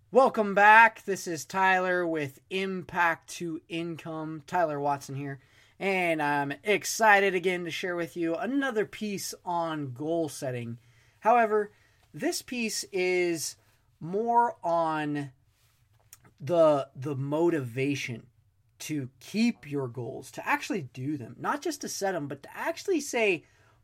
Welcome back. This is Tyler with Impact to Income. Tyler Watson here. And I'm excited again to share with you another piece on goal setting. However, this piece is more on the motivation to keep your goals, to actually do them. Not just to set them, but to actually say,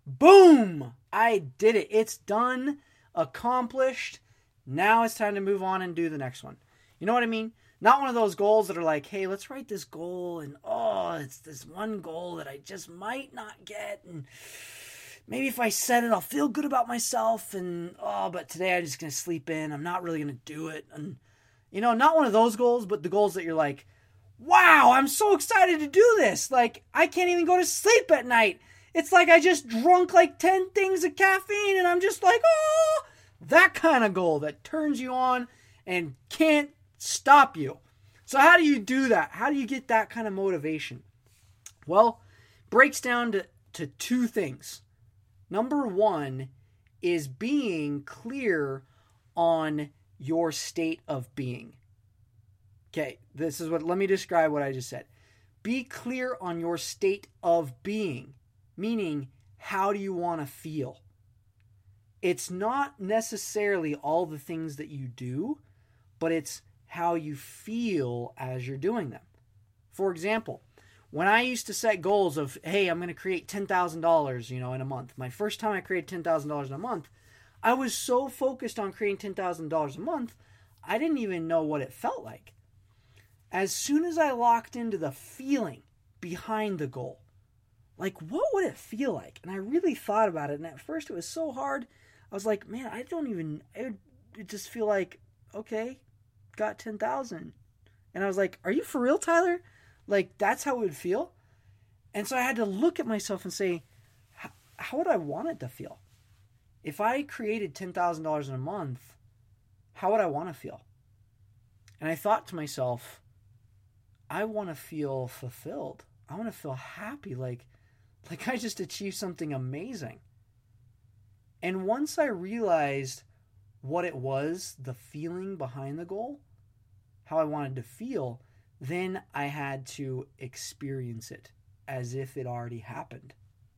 boom, I did it. It's done, accomplished. Now it's time to move on and do the next one. You know what I mean? Not one of those goals that are like, hey, let's write this goal and it's this one goal that I just might not get, and maybe if I set it, I'll feel good about myself, and but today I'm just going to sleep in. I'm not really going to do it. And not one of those goals, but the goals that you're like, wow, I'm so excited to do this. Like, I can't even go to sleep at night. It's like I just drunk like 10 things of caffeine and I'm just like, that kind of goal that turns you on and can't stop you. So how do you do that? How do you get that kind of motivation? Well, breaks down to two things. Number one is being clear on your state of being. Okay, let me describe what I just said. Be clear on your state of being, meaning how do you want to feel? It's not necessarily all the things that you do, but it's how you feel as you're doing them. For example, when I used to set goals of, hey, I'm going to create $10,000, in a month. My first time I created $10,000 in a month, I was so focused on creating $10,000 a month, I didn't even know what it felt like. As soon as I locked into the feeling behind the goal, like what would it feel like? And I really thought about it. And at first it was so hard. I was like, man, it would just feel like, okay, got 10,000. And I was like, are you for real, Tyler? Like, that's how it would feel? And so I had to look at myself and say, how would I want it to feel? If I created $10,000 in a month, how would I want to feel? And I thought to myself, I want to feel fulfilled. I want to feel happy, like I just achieved something amazing. And once I realized what it was, the feeling behind the goal, how I wanted to feel, then I had to experience it as if it already happened.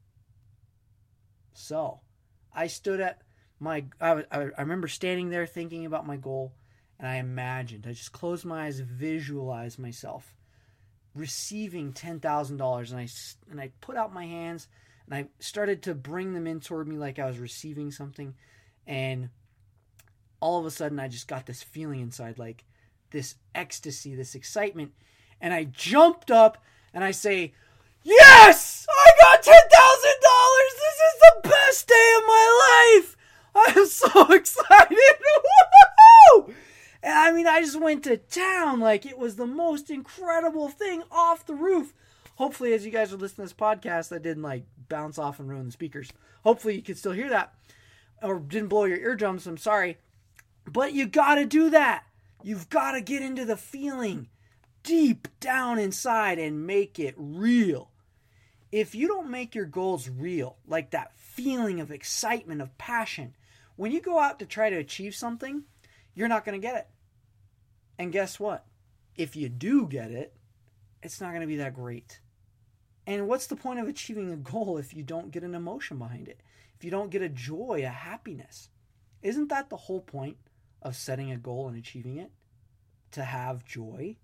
So, I stood at I remember standing there thinking about my goal, and I just closed my eyes, visualized myself receiving $10,000, and I put out my hands, and I started to bring them in toward me like I was receiving something. And all of a sudden, I just got this feeling inside, like this ecstasy, this excitement. And I jumped up and I say, yes, I got $10,000. This is the best day of my life. I am so excited. Woo-hoo! And I just went to town. Like, it was the most incredible thing off the roof. Hopefully, as you guys are listening to this podcast, that didn't bounce off and ruin the speakers. Hopefully, you could still hear that, or didn't blow your eardrums. I'm sorry, but you got to do that. You've got to get into the feeling deep down inside and make it real. If you don't make your goals real, like that feeling of excitement, of passion, when you go out to try to achieve something, you're not going to get it. And guess what? If you do get it, it's not going to be that great. And what's the point of achieving a goal if you don't get an emotion behind it? If you don't get a joy, a happiness? Isn't that the whole point of setting a goal and achieving it? To have joy?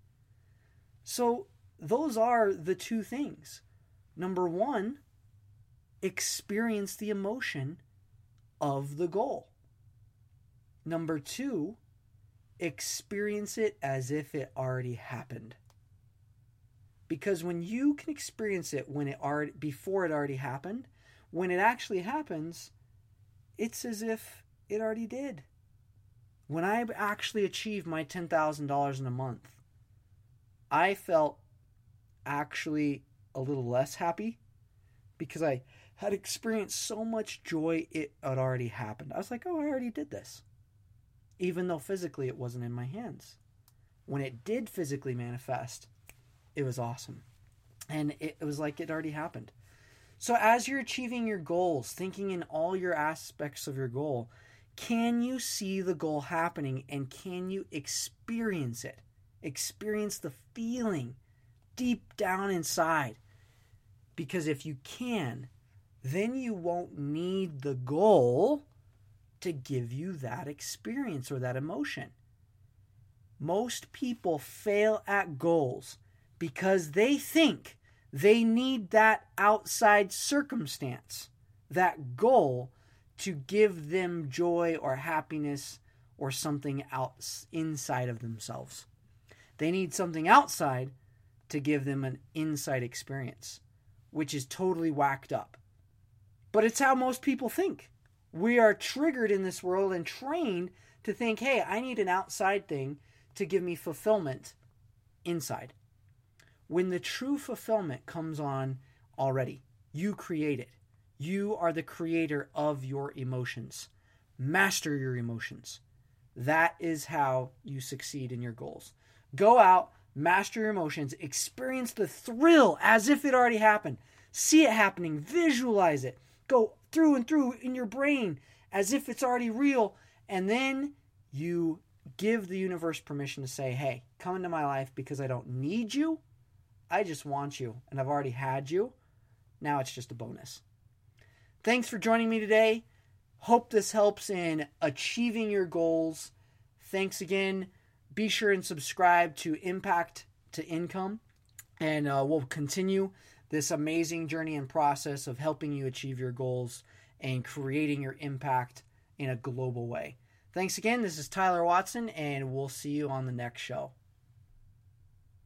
So those are the two things. Number one, experience the emotion of the goal. Number two, experience it as if it already happened. Because when you can experience it before it already happened, when it actually happens, it's as if it already did. When I actually achieved my $10,000 in a month, I felt actually a little less happy because I had experienced so much joy it had already happened. I was like, oh, I already did this. Even though physically it wasn't in my hands. When it did physically manifest, it was awesome. And it was like it already happened. So as you're achieving your goals, thinking in all your aspects of your goal, Can you see the goal happening, and can you experience it? Experience the feeling deep down inside. Because if you can, then you won't need the goal to give you that experience or that emotion. Most people fail at goals because they think they need that outside circumstance, that goal, to give them joy or happiness or something else inside of themselves. They need something outside to give them an inside experience, which is totally whacked up. But it's how most people think. We are triggered in this world and trained to think, hey, I need an outside thing to give me fulfillment inside. When the true fulfillment comes on already, you create it. You are the creator of your emotions. Master your emotions. That is how you succeed in your goals. Go out, master your emotions, experience the thrill as if it already happened. See it happening, visualize it. Go through and through in your brain as if it's already real. And then you give the universe permission to say, hey, come into my life because I don't need you. I just want you. And I've already had you. Now it's just a bonus. Thanks for joining me today. Hope this helps in achieving your goals. Thanks again. Be sure and subscribe to Impact to Income. And we'll continue this amazing journey and process of helping you achieve your goals and creating your impact in a global way. Thanks again. This is Tyler Watson, and we'll see you on the next show.